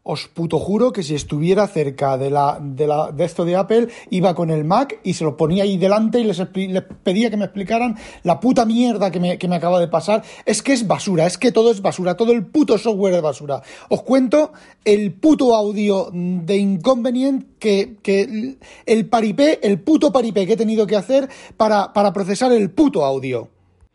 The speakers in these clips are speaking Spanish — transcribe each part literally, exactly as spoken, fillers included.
os puto juro que si estuviera cerca de la de la de esto de Apple, iba con el Mac y se lo ponía ahí delante y les, les pedía que me explicaran la puta mierda que me, que me acaba de pasar. Es que es basura, es que todo es basura, todo el puto software es basura. Os cuento el puto audio de Inconvenient que, que el paripé, el puto paripé que he tenido que hacer para, para procesar el puto audio.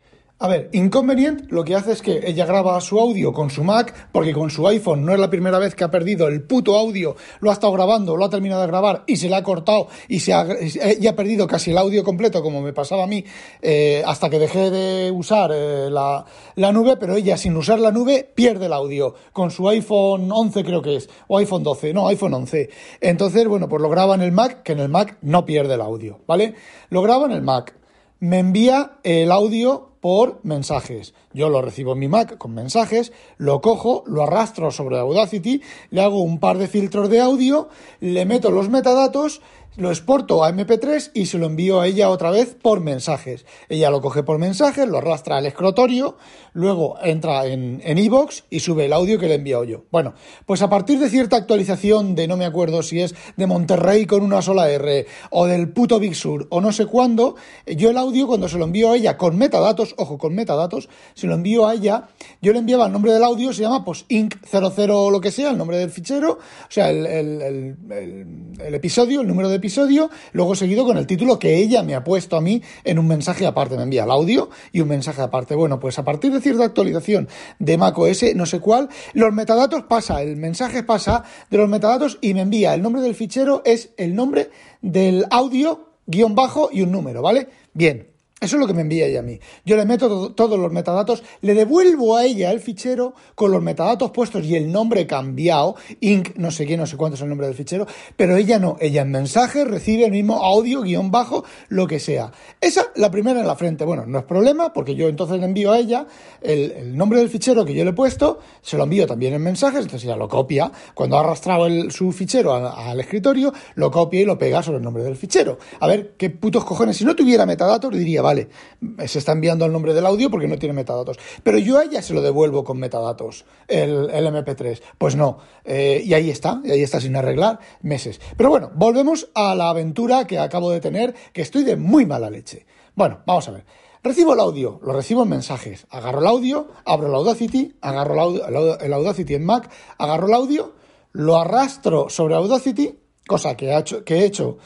A ver, Inconvenient lo que hace es que ella graba su audio con su Mac, porque con su iPhone no es la primera vez que ha perdido el puto audio, lo ha estado grabando, lo ha terminado de grabar y se le ha cortado y se ha, y ha perdido casi el audio completo, como me pasaba a mí, eh, hasta que dejé de usar eh, la, la nube, pero ella sin usar la nube pierde el audio, con su iPhone once creo que es, o iPhone doce, no, iPhone once. Entonces, bueno, pues lo graba en el Mac, que en el Mac no pierde el audio, ¿vale? Lo graba en el Mac, me envía el audio por mensajes. Yo lo recibo en mi Mac con mensajes, lo cojo, lo arrastro sobre Audacity, le hago un par de filtros de audio, le meto los metadatos, lo exporto a eme pe tres y se lo envío a ella otra vez por mensajes. Ella lo coge por mensajes, lo arrastra al escritorio, luego entra en en iVoox y sube el audio que le he enviado yo. Bueno, pues a partir de cierta actualización de, no me acuerdo si es de Monterrey con una sola R o del puto Big Sur o no sé cuándo, yo el audio cuando se lo envío a ella con metadatos, ojo, con metadatos, se lo envío a ella, yo le enviaba el nombre del audio, se llama pues inc cero cero o lo que sea, el nombre del fichero, o sea, el, el, el, el, el episodio, el número de episodio, luego seguido con el título que ella me ha puesto a mí en un mensaje aparte, me envía el audio y un mensaje aparte. Bueno, pues a partir de cierta actualización de macOS, no sé cuál, los metadatos pasa, el mensaje pasa de los metadatos y me envía el nombre del fichero, es el nombre del audio, guión bajo y un número, ¿vale? Bien. Eso es lo que me envía ella a mí. Yo le meto todo, todos los metadatos, le devuelvo a ella el fichero con los metadatos puestos y el nombre cambiado, inc, no sé qué, no sé cuánto es el nombre del fichero, pero ella no, ella en mensajes recibe el mismo audio, guión bajo, lo que sea. Esa, la primera en la frente, bueno, no es problema, porque yo entonces le envío a ella el, el nombre del fichero que yo le he puesto, se lo envío también en mensajes, entonces ella lo copia, cuando ha arrastrado el, su fichero a, al escritorio, lo copia y lo pega sobre el nombre del fichero. A ver, qué putos cojones, si no tuviera metadatos, diría, vale, se está enviando el nombre del audio porque no tiene metadatos. Pero yo a ella se lo devuelvo con metadatos, el, el eme pe tres. Pues no. Eh, y ahí está, y ahí está sin arreglar meses. Pero bueno, volvemos a la aventura que acabo de tener, que estoy de muy mala leche. Bueno, vamos a ver. Recibo el audio, lo recibo en mensajes. Agarro el audio, abro el Audacity, agarro el, audio, el Audacity en Mac, agarro el audio, lo arrastro sobre Audacity, cosa que, ha hecho, que he hecho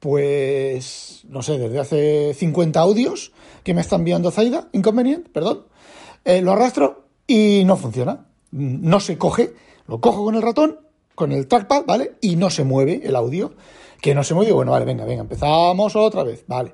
pues, no sé, desde hace cincuenta audios que me está enviando Zaida, Inconvenient, perdón, eh, lo arrastro y no funciona, no se coge, lo cojo con el ratón, con el trackpad, ¿vale? Y no se mueve el audio, que no se mueve, bueno, vale, venga, venga, empezamos otra vez, vale.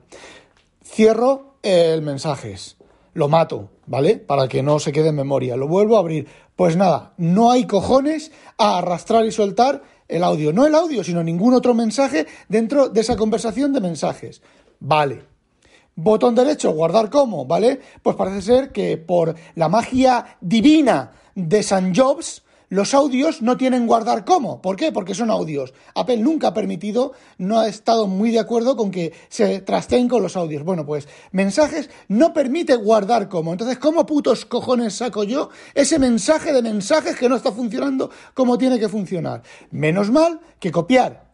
Cierro el mensajes, lo mato, ¿vale? Para que no se quede en memoria, lo vuelvo a abrir, pues nada, no hay cojones a arrastrar y soltar el audio, no el audio, sino ningún otro mensaje dentro de esa conversación de mensajes. Vale. Botón derecho, guardar como, ¿vale? Pues parece ser que por la magia divina de San Jobs, los audios no tienen guardar como. ¿Por qué? Porque son audios. Apple nunca ha permitido, no ha estado muy de acuerdo con que se trasteen con los audios. Bueno, pues mensajes no permite guardar como. Entonces, ¿cómo putos cojones saco yo ese mensaje de mensajes que no está funcionando como tiene que funcionar? Menos mal que copiar,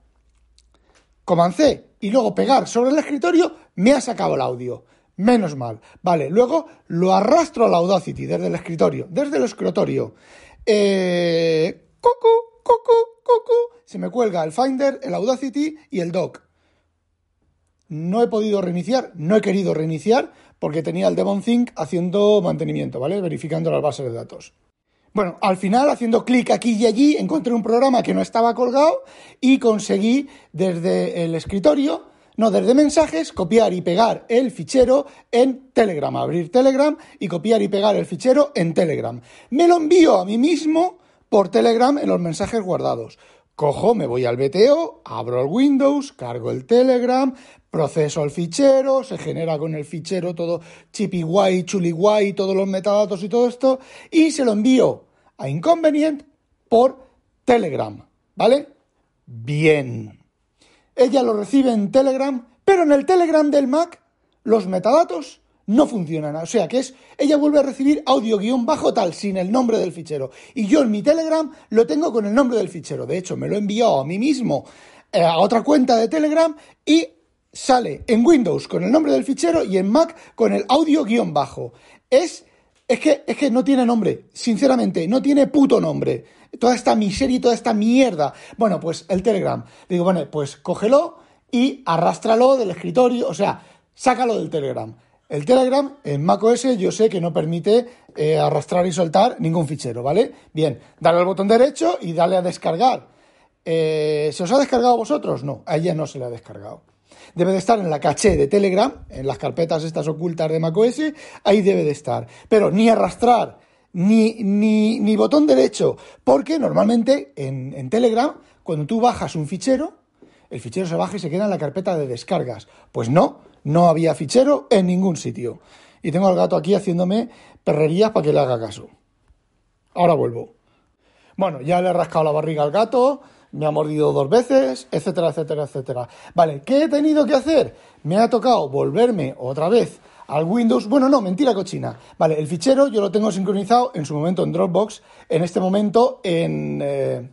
Command C y luego pegar sobre el escritorio me ha sacado el audio. Menos mal. Vale, luego lo arrastro a la Audacity desde el escritorio, desde el escritorio. Eh, cucu, cucu, cucu, se me cuelga el Finder, el Audacity y el dock. No he podido reiniciar, no he querido reiniciar porque tenía el Devon Think haciendo mantenimiento, ¿vale? Verificando las bases de datos. Bueno, al final, haciendo clic aquí y allí, encontré un programa que no estaba colgado y conseguí desde el escritorio, no, desde mensajes, copiar y pegar el fichero en Telegram, abrir Telegram y copiar y pegar el fichero en Telegram. Me lo envío a mí mismo por Telegram en los mensajes guardados. Cojo, me voy al B T O, abro el Windows, cargo el Telegram, proceso el fichero, se genera con el fichero todo chipi guay, chuli guay, todos los metadatos y todo esto, y se lo envío a Inconvenient por Telegram, ¿vale? Bien. Ella lo recibe en Telegram, pero en el Telegram del Mac los metadatos no funcionan. O sea, que es, ella vuelve a recibir audio guión bajo tal, sin el nombre del fichero. Y yo en mi Telegram lo tengo con el nombre del fichero. De hecho, me lo he enviado a mí mismo, eh, a otra cuenta de Telegram, y sale en Windows con el nombre del fichero y en Mac con el audio guión bajo. Es, es que, es que no tiene nombre. Sinceramente, no tiene puto nombre. Toda esta miseria y toda esta mierda. Bueno, pues el Telegram. Digo, bueno, pues cógelo y arrástralo del escritorio. O sea, sácalo del Telegram. El Telegram en macOS yo sé que no permite eh, arrastrar y soltar ningún fichero, ¿vale? Bien, dale al botón derecho y dale a descargar. Eh, ¿Se os ha descargado a vosotros? No, a ella no se le ha descargado. Debe de estar en la caché de Telegram, en las carpetas estas ocultas de macOS, ahí debe de estar. Pero ni arrastrar, ni, ni, ni botón derecho, porque normalmente en, en Telegram, cuando tú bajas un fichero, el fichero se baja y se queda en la carpeta de descargas. Pues no, no había fichero en ningún sitio. Y tengo al gato aquí haciéndome perrerías para que le haga caso. Ahora vuelvo. Bueno, ya le he rascado la barriga al gato, me ha mordido dos veces, etcétera, etcétera, etcétera. Vale, ¿qué he tenido que hacer? Me ha tocado volverme otra vez al Windows. Bueno, no, mentira cochina. Vale, el fichero yo lo tengo sincronizado en su momento en Dropbox, en este momento en, eh,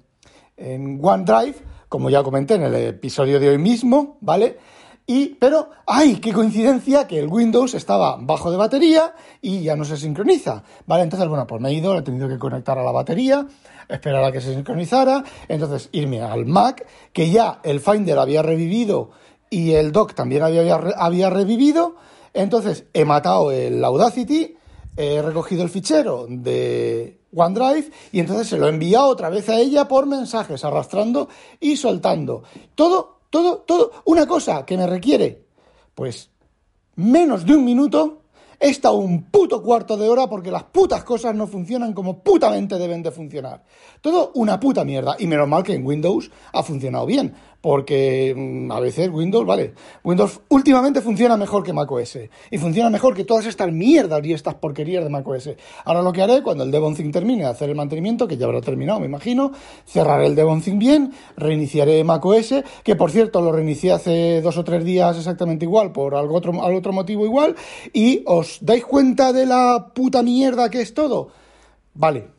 en OneDrive, como ya comenté en el episodio de hoy mismo, ¿vale? Y, pero, ¡ay, qué coincidencia! Que el Windows estaba bajo de batería y ya no se sincroniza, ¿vale? Entonces, bueno, pues me he ido, le he tenido que conectar a la batería, esperar a que se sincronizara, entonces irme al Mac, que ya el Finder había revivido y el Dock también había, había revivido, entonces he matado el Audacity, he recogido el fichero de OneDrive y entonces se lo he enviado otra vez a ella por mensajes, arrastrando y soltando. Todo... Todo, todo, una cosa que me requiere, pues, menos de un minuto, he estado un puto cuarto de hora porque las putas cosas no funcionan como putamente deben de funcionar. Todo una puta mierda. Y menos mal que en Windows ha funcionado bien, porque mmm, a veces Windows, vale, Windows últimamente funciona mejor que macOS. Y funciona mejor que todas estas mierdas y estas porquerías de macOS. Ahora lo que haré, cuando el Devonthink termine de hacer el mantenimiento, que ya habrá terminado, me imagino, cerraré el Devonthink bien, reiniciaré macOS, que por cierto lo reinicié hace dos o tres días exactamente igual, por algo otro, algún otro motivo igual, y os ¿dais cuenta de la puta mierda que es todo? Vale.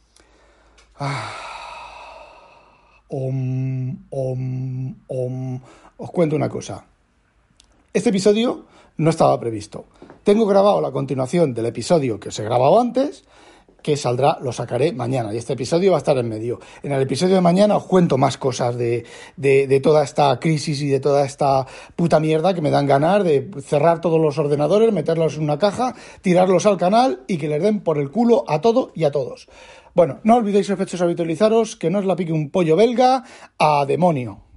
Ah. Om, om, om. Os cuento una cosa. Este episodio no estaba previsto. Tengo grabado la continuación del episodio que os he grabado antes, que saldrá, lo sacaré mañana, y este episodio va a estar en medio. En el episodio de mañana os cuento más cosas de, de, de toda esta crisis y de toda esta puta mierda que me dan ganas de cerrar todos los ordenadores, meterlos en una caja, tirarlos al canal y que les den por el culo a todo y a todos. Bueno, no olvidéis, efectos, habitualizaros, que no os la pique un pollo belga, a demonio.